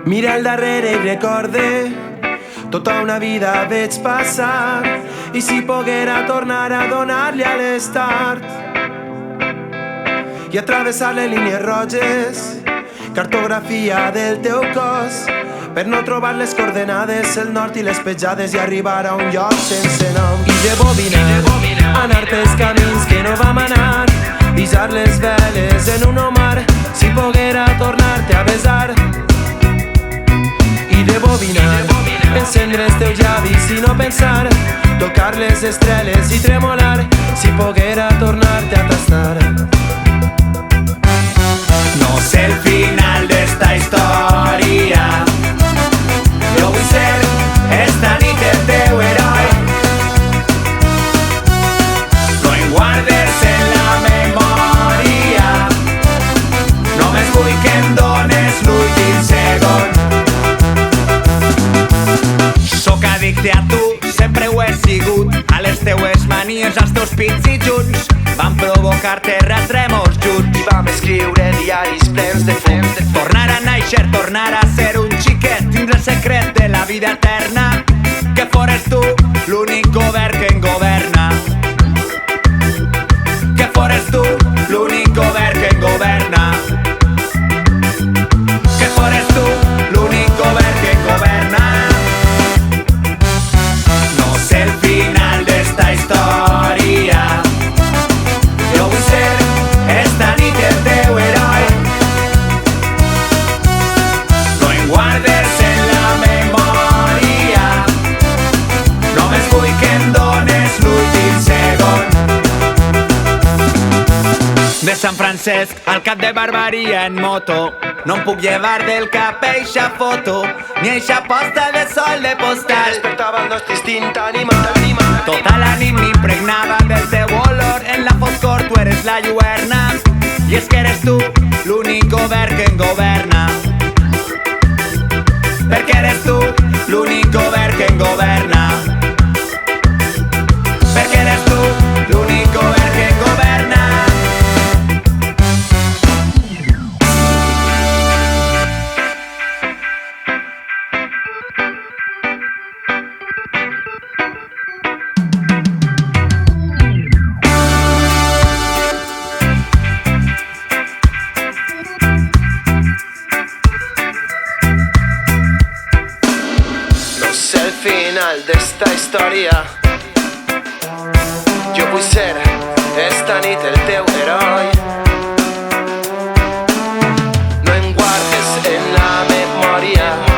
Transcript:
Mira al darrere i recorde tota una vida veig passar, i si poguera tornar a donar-li a l'estart i atravessar les línies roges, cartografia del teu cos, per no trobar les coordenades, el nord i les petjades, i arribar a un lloc sense nom. I rebobinar, anar pels camins que no vam anar, deixar les veles en un mar, si poguera tornar-te a besar. I rebobinar, encendre els teus llavis i no pensar, tocar les estrelles i tremolar, si poguera tornar-te a tastar. No sé el final d'esta història, jo vull ser esta nit el teu heroi. No em guardes en la memòria, només vull que em dones l'últim segon. Soc addicte a tu, sempre ho he sigut, a les teues manies, als teus pits i junts van provocar terratrèmols junts I vam escriure diaris plens de fum. Tornar a néixer, tornar a ser un xiquet, tindre el secret de la vida eterna, que fores tu l'únic govern que em governa. Que fores tu l'únic govern que em governa. Que fores tu l'únic govern que em governa. No sé el final d'esta història, jo vull ser esta nit el teu heroi. No em guardes en la memòria, només vull que em dones l'últim segon. De Sant Francesc al Cap de Barbaria en moto, no em puc llevar del cap eixa foto, ni eixa posta de sol de postal. Despertava el nostre instint animal. Tota la nit m'impregnava del teu olor, en la foscor tu eres la lluerna, i és que eres tu l'únic govern que em governa. Perquè eres tu l'únic govern que em governa. Perquè eres tu l'únic govern que em governa. No sé el final d'esta història, jo vull ser esta nit el teu heroi. No em guardes en la memòria,